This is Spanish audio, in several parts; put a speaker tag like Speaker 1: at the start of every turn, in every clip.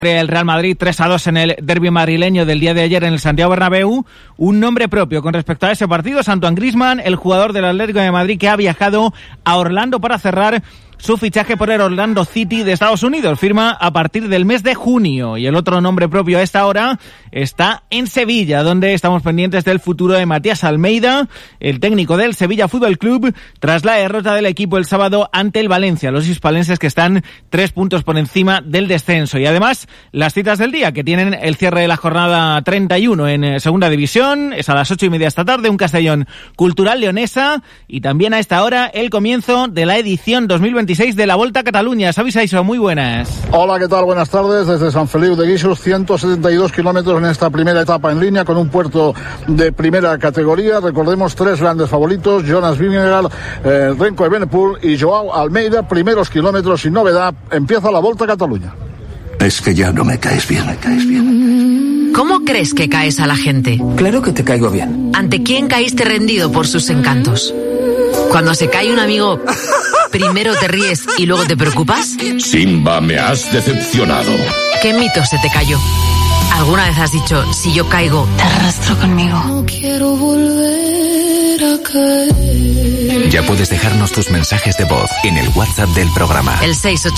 Speaker 1: El Real Madrid 3-2 en el derbi madrileño del día de ayer en el Santiago Bernabéu. Un nombre propio con respecto a ese partido es Antoine Griezmann, el jugador del Atlético de Madrid que ha viajado a Orlando para cerrar su fichaje por el Orlando City de Estados Unidos. Firma a partir del mes de junio. Y el otro nombre propio a esta hora está en Sevilla, donde estamos pendientes del futuro de Matías Almeida, el técnico del Sevilla Fútbol Club, tras la derrota del equipo el sábado ante el Valencia. Los hispalenses que están 3 puntos por encima del descenso. Y además, las citas del día, que tienen el cierre de la jornada 31 en Segunda División. Es a las 8:30 esta tarde, un Castellón Cultural Leonesa. Y también a esta hora, el comienzo de la edición 2026 de la Volta a Cataluña. Xavi Saiso, muy buenas.
Speaker 2: Hola, ¿qué tal? Buenas tardes. Desde San Feliu de Guíxols, 172 kilómetros en esta primera etapa en línea, con un puerto de primera categoría. Recordemos 3 grandes favoritos: Jonas Vingegaard, Renko Evenepoel y Joao Almeida. Primeros kilómetros sin novedad. Empieza la Volta a Cataluña.
Speaker 3: Es que ya no me caes bien, me caes bien.
Speaker 4: ¿Cómo crees que caes a la gente?
Speaker 3: Claro que te caigo bien.
Speaker 4: ¿Ante quién caíste rendido por sus encantos? Cuando se cae un amigo, primero te ríes y luego te preocupas.
Speaker 5: Simba, me has decepcionado.
Speaker 4: ¿Qué mito se te cayó? ¿Alguna vez has dicho, si yo caigo, te arrastro conmigo?
Speaker 6: No quiero volver a caer.
Speaker 7: Ya puedes dejarnos tus mensajes de voz en el WhatsApp del programa.
Speaker 4: El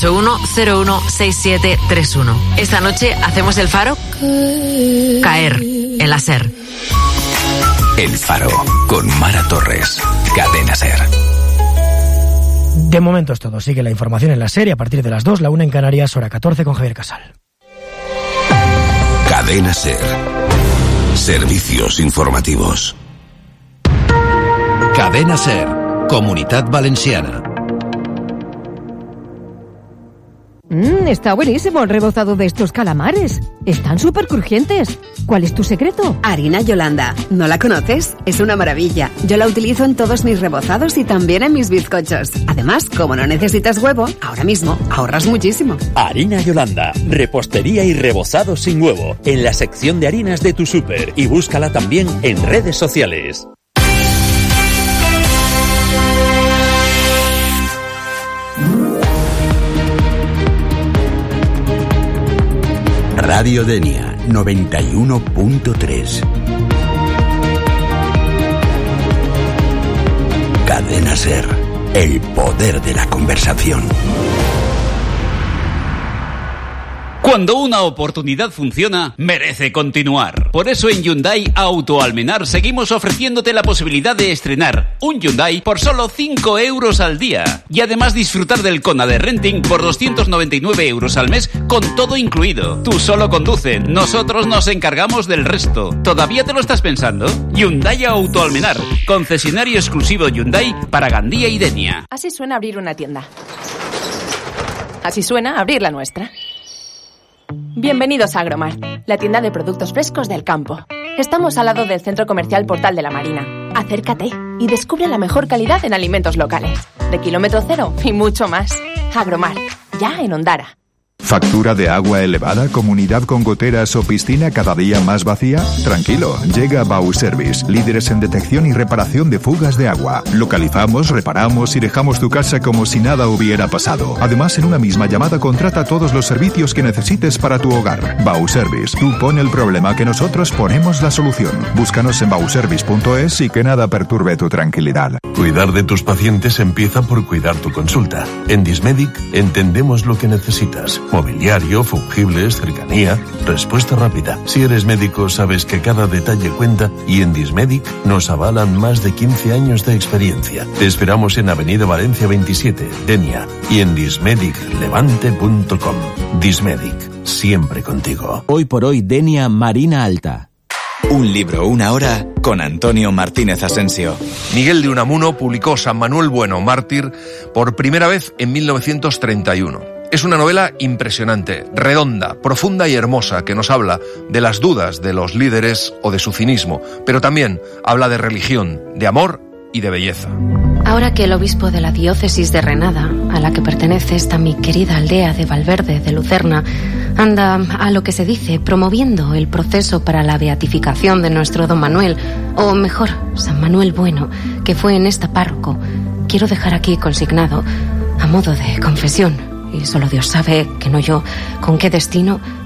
Speaker 4: 681-016731. Esta noche hacemos el Faro caer en la SER.
Speaker 7: El Faro, con Mara Torres. Cadena SER.
Speaker 8: De momento es todo. Sigue la información en la SER y a partir de las 2, la 1 en Canarias, hora 14 con Javier Casal.
Speaker 7: Cadena SER. Servicios informativos.
Speaker 9: Cadena SER. Comunitat Valenciana.
Speaker 10: Está buenísimo el rebozado de estos calamares. Están súper crujientes. ¿Cuál es tu secreto?
Speaker 11: Harina Yolanda. ¿No la conoces? Es una maravilla. Yo la utilizo en todos mis rebozados y también en mis bizcochos. Además, como no necesitas huevo, ahora mismo ahorras muchísimo.
Speaker 12: Harina Yolanda. Repostería y rebozado sin huevo. En la sección de harinas de tu súper. Y búscala también en redes sociales.
Speaker 9: Radio Denia 91.3. Cadena SER. El poder de la conversación.
Speaker 13: Cuando una oportunidad funciona, merece continuar. Por eso en Hyundai Auto Almenar seguimos ofreciéndote la posibilidad de estrenar un Hyundai por solo 5 euros al día. Y además disfrutar del Kona de renting por 299 euros al mes con todo incluido. Tú solo conduce, nosotros nos encargamos del resto. ¿Todavía te lo estás pensando? Hyundai Auto Almenar, concesionario exclusivo Hyundai para Gandía y Denia.
Speaker 14: Así suena abrir una tienda. Así suena abrir la nuestra. Bienvenidos a Agromar, la tienda de productos frescos del campo. Estamos al lado del Centro Comercial Portal de la Marina. Acércate y descubre la mejor calidad en alimentos locales, de kilómetro cero y mucho más. Agromar, ya en Ondara.
Speaker 15: ¿Factura de agua elevada, comunidad con goteras o piscina cada día más vacía? Tranquilo, llega Bauservice, líderes en detección y reparación de fugas de agua. Localizamos, reparamos y dejamos tu casa como si nada hubiera pasado. Además, en una misma llamada contrata todos los servicios que necesites para tu hogar. Bauservice, tú pon el problema que nosotros ponemos la solución. Búscanos en bauservice.es y que nada perturbe tu tranquilidad.
Speaker 16: Cuidar de tus pacientes empieza por cuidar tu consulta. En Dismedic entendemos lo que necesitas. Mobiliario, fungibles, cercanía, respuesta rápida. Si eres médico, sabes que cada detalle cuenta y en Dismedic nos avalan más de 15 años de experiencia. Te esperamos en Avenida Valencia 27, Denia, y en dismediclevante.com. Dismedic, siempre contigo.
Speaker 17: Hoy por hoy, Denia Marina Alta.
Speaker 7: Un libro, una hora, con Antonio Martínez Asensio.
Speaker 18: Miguel de Unamuno publicó San Manuel Bueno, mártir, por primera vez en 1931. Es una novela impresionante, redonda, profunda y hermosa, que nos habla de las dudas de los líderes o de su cinismo, pero también habla de religión, de amor y de belleza.
Speaker 19: Ahora que el obispo de la diócesis de Renada, a la que pertenece esta mi querida aldea de Valverde de Lucerna, anda, a lo que se dice, promoviendo el proceso para la beatificación de nuestro don Manuel, o mejor, San Manuel Bueno, que fue en esta párroco, quiero dejar aquí consignado, a modo de confesión, y solo Dios sabe, que no yo, con qué destino,